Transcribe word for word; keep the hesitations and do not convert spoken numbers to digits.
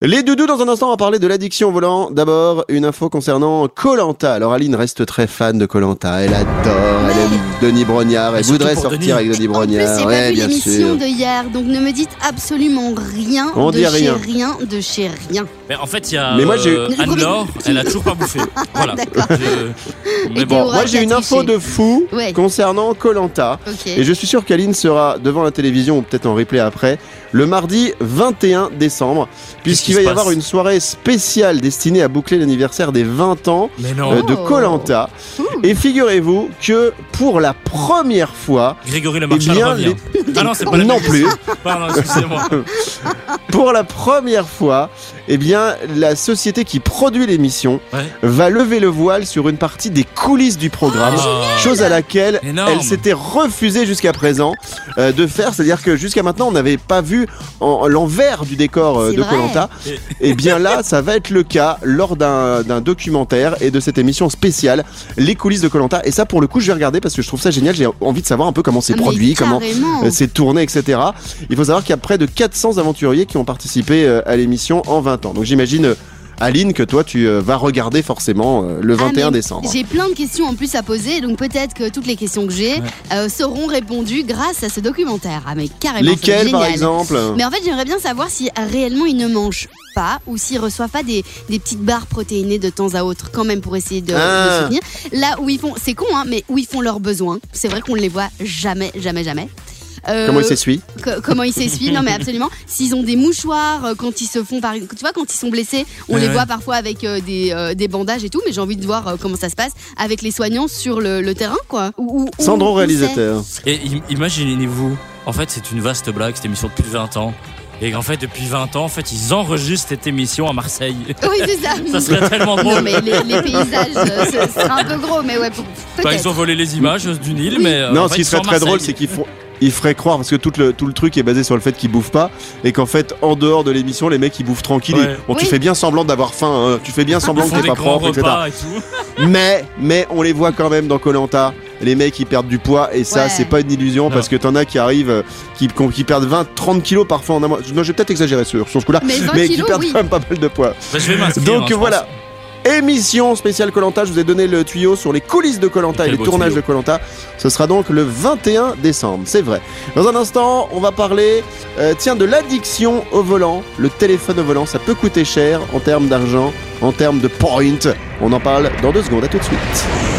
Les doudous, dans un instant, on va parler de l'addiction au volant. D'abord, une info concernant Koh-Lanta. Alors, Aline reste très fan de Koh-Lanta. Elle adore, elle aime Denis Brognard. Elle voudrait sortir Denis. avec Denis Brognard. En plus, j'ai ouais, pas vu bien l'émission sûr. de hier, donc ne me dites absolument rien on de dit chez rien. rien, de chez rien. Mais en fait, il y a Mais moi, j'ai... euh, Anne-Laure, elle a toujours pas bouffé. Voilà. Je... Mais Et bon, Théora Moi, j'ai qui a une info triché. de fou Ouais. concernant Koh-Lanta. Ok. Et je suis sûr qu'Aline sera devant la télévision ou peut-être en replay après, le mardi vingt et un décembre, puisqu'il va y se avoir passe une soirée spéciale destinée à boucler l'anniversaire des vingt ans Mais non. euh, de Oh. Koh-Lanta. Et figurez-vous que pour la première fois, Grégory Le eh Marchal bien, revient. Ah non, c'est pas la non même plus, Pardon, excusez-moi. pour la première fois, eh bien, la société qui produit l'émission Ouais. va lever le voile sur une partie des coulisses du programme, Ah. chose à laquelle Énorme. elle s'était refusée jusqu'à présent euh, de faire. C'est-à-dire que jusqu'à maintenant, on n'avait pas vu en, l'envers du décor euh, C'est de vrai. Koh-Lanta. Et- Et bien là, ça va être le cas lors d'un, d'un documentaire et de cette émission spéciale, les coulisses de Koh-Lanta. Et ça, pour le coup, je vais regarder parce que je trouve ça génial. J'ai envie de savoir un peu comment c'est Ah, mais produit, comment carrément. euh, c'est tourné, et cetera. Il faut savoir qu'il y a près de quatre cents aventuriers qui ont participé euh, à l'émission en vingt ans. Donc j'imagine, euh, Aline, que toi, tu euh, vas regarder forcément euh, le vingt et un Ah, mais décembre. J'ai plein de questions en plus à poser, donc peut-être que toutes les questions que j'ai Ouais. euh, seront répondues grâce à ce documentaire. Ah mais carrément, c'est Lesquels, par génial. exemple Mais en fait, j'aimerais bien savoir si euh, réellement ils ne mangent pas ou s'ils reçoivent pas des, des petites barres protéinées de temps à autre quand même pour essayer de, Ah. de soutenir. Là où ils font, c'est con hein, mais où ils font leurs besoins. C'est vrai qu'on ne les voit jamais, jamais, jamais. Euh, Comment il s'essuie co- comment ils s'essuient? Non mais absolument. S'ils ont des mouchoirs euh, quand ils se font par, tu vois quand ils sont blessés, on Ouais, les ouais. voit parfois avec euh, des, euh, des bandages et tout. Mais j'ai envie de voir euh, comment ça se passe avec les soignants sur le, le terrain quoi. Ou- ou- où- Sandro, où réalisateur. Et im- imaginez-vous, en fait, c'est une vaste blague, cette émission depuis vingt ans. Et en fait, depuis vingt ans, en fait, ils enregistrent cette émission à Marseille. c'est Oui c'est ça. Ça serait tellement Non drôle. mais les, les paysages, euh, ce sera un peu gros, mais ouais, pour- Bah, peut-être. ils ont volé les images du Nil, Oui. mais. euh, Non, en ce fait, qui ils serait sont à très drôle, Marseille. c'est qu'ils font. Ils feraient croire, parce que tout le, tout le truc est basé sur le fait qu'ils bouffent pas, et qu'en fait, en dehors de l'émission, les mecs ils bouffent tranquille. Ouais. Bon, tu Oui. fais bien semblant d'avoir faim, hein, tu fais bien semblant Ils que font t'es des pas grands propre, et cetera. repas et tout. Mais, mais on les voit quand même dans Koh-Lanta. Les mecs ils perdent du poids et ça Ouais. c'est pas une illusion Non. parce que t'en as qui arrivent euh, qui, qui perdent vingt trente kilos parfois en un mois. Non, j'ai peut-être exagéré sur, sur ce coup là, Mais vingt qui kilos, perdent oui. quand même pas mal de poids. Bah, je vais m'inscrire. Donc hein, je voilà. Émission spéciale Koh-Lanta, je vous ai donné le tuyau sur les coulisses de Koh-Lanta et Quel les beau tournages tuyau. de Koh-Lanta. Ce sera donc le vingt et un décembre, c'est vrai. Dans un instant, on va parler euh, tiens, de l'addiction au volant. Le téléphone au volant, ça peut coûter cher en termes d'argent, en termes de points. On en parle dans deux secondes, à tout de suite.